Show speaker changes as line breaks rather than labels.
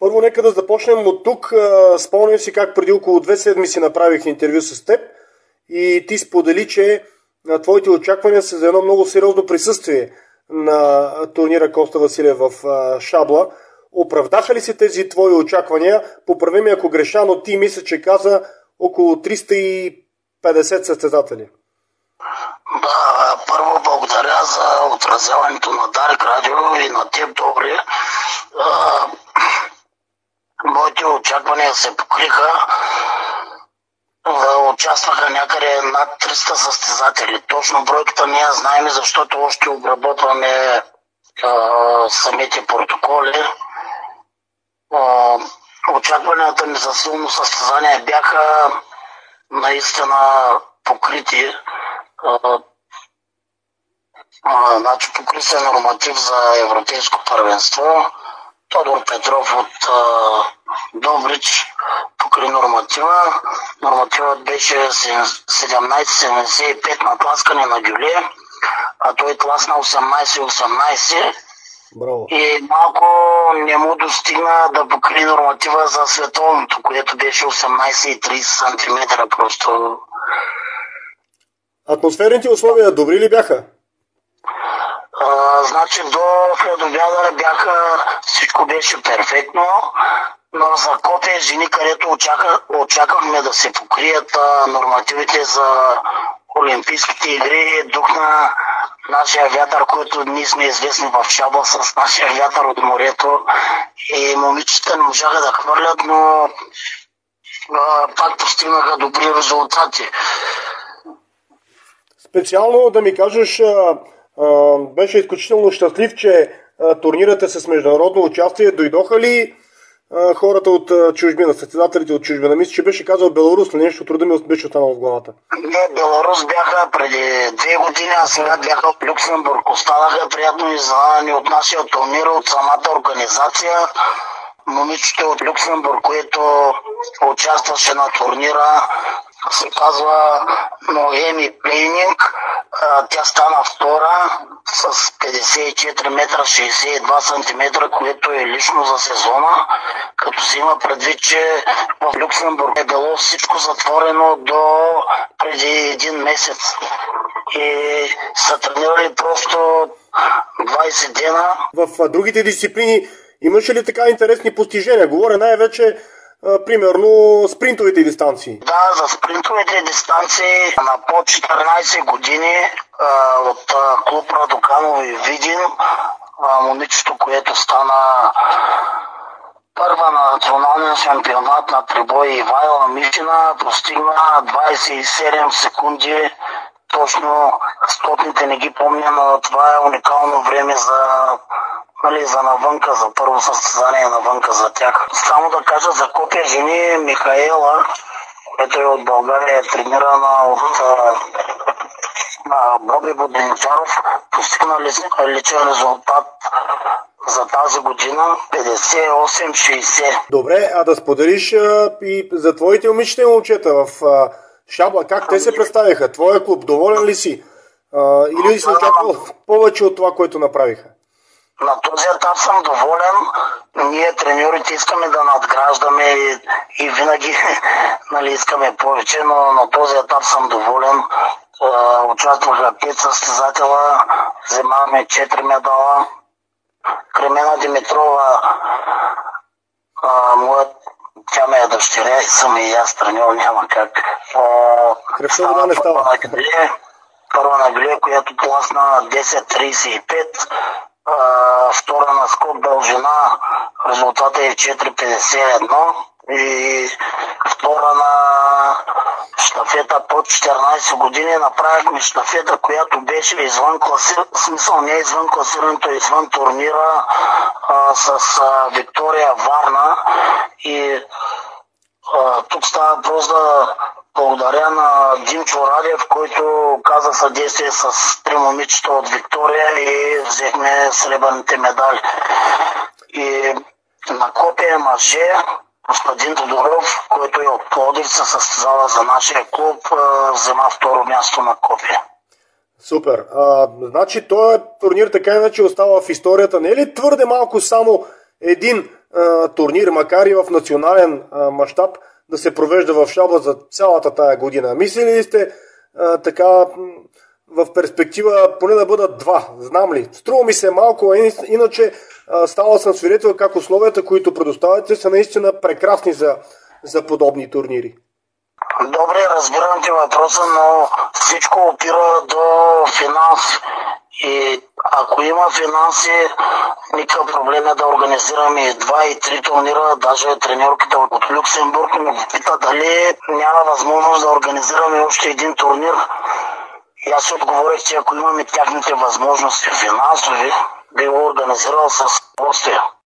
Първо нека да започнем от тук. Спомням си как преди около 2 седмици направих интервю с теб и ти сподели, че твоите очаквания са за едно много сериозно присъствие на турнира Коста Василев в Шабла. Оправдаха ли се тези твои очаквания? Поправи ме ако греша, но ти мисля, че каза около 350 състезатели.
Да, първо благодаря за отразяването на Дарик Радио и на теб, Добри. Моите очаквания се покриха. Участваха някъде над 300 състезатели. Точно бройката не я знаем, защото още обработваме самите протоколи. Очакванията ми за силно състезание бяха наистина покрити. Значи покри се норматив за европейско първенство. Тодор Петров от Добрич покри норматива. Нормативът беше 17,75 на тласкане на гюле, а той тласна 18,18.
Браво.
И малко не му достигна да покри норматива за световното, което беше 18,30 см просто.
Атмосферните условия добри ли бяха?
Значи до следобеда бяха, всичко беше перфектно, но за Копие жени, където очаквахме да се покрият нормативите за Олимпийските игри, духна нашия вятър, който ние сме известни в Шабла с нашия вятър от морето, и момичета не можаха да хвърлят, но пак постигнаха добри резултати.
Специално да ми кажеш, беше изключително щастлив, че турнирът е с международно участие. Дойдоха ли хората от чужбина, състезателите от чужбина? Мисля, че беше казал Беларус, нещо труда ми беше останало в главата.
Не, Беларус бяха преди 2 години, а сега бяха в Люксембург. Останаха приятно изненадани от нашия турнир, от самата организация. Момичето от Люксембург, което участваше на турнира, се казва Ноеми Плейнинг. Тя стана втора с 54 метра 62 сантиметра, което е лично за сезона, като се има предвид, че в Люксембург е било всичко затворено до преди 1 месец. И са тренирали просто 20 дена.
В другите дисциплини имаше ли така интересни постижения? Говоря най-вече примерно спринтовите дистанции.
Да, за спринтовите дистанции на по 14 години от клуб Радоканови Видин, момичето, което стана първа на националния шампионат на трибой, Ивайла Мишина, постигна 27 секунди. Точно стотните не ги помня, но това е уникално време за навънка, за първо състезание навънка за тях. Само да кажа за Копие жени, Михаела, което е от България, е тренирана от Боби Боденчаров, постигна личен резултат за тази година 58-60.
Добре, а да споделиш и за твоите момичета и момчета в Шабла, как те се представиха? Твоя клуб, доволен ли си? Или си очаквал повече от това, което направиха?
На този етап съм доволен. Ние, треньорите, искаме да надграждаме и винаги искаме повече, но на този етап съм доволен. Участваха 5 състезателя, вземахме 4 медала. Кремена Димитрова, тя ме е дъщеря и съм и аз треньор, няма как.
Стана не става.
Първа на Гле, която тласна 10.35, втора на скок дължина, резултатът е 4.51, и втора на щафета под 14 години. Направихме щафета, която беше извън класирането, смисъл не извън класирането, извън турнира, с Виктория Варна, и тук става въпрос да благодаря на Димчо Радев, който каза съдействие с 3 момичета от Виктория и взехме сребърните медали. И на Копие мъже господин Тодоров, който е от Пловдив, се състезава за нашия клуб, взема 2-ро място на Копие.
Супер. Значи този турнир така иначе остава в историята. Не е ли твърде малко само един турнир, макар и в национален мащаб, да се провежда в Шабла за цялата тая година. Мислили ли сте така в перспектива поне да бъдат два? Знам ли? Струва ми се малко, иначе става съм свидетел как условията, които предоставяте, са наистина прекрасни за подобни турнири.
Добре, разбирам ти въпроса, но всичко опира до финанси. И ако има финанси, никакъв проблем е да организираме и 2 и 3 турнира. Даже треньорките от Люксембург ме пита дали няма възможност да организираме още един турнир. И аз отговорих, че ако имаме тяхните възможности финансови, би го организирал с удоволствие.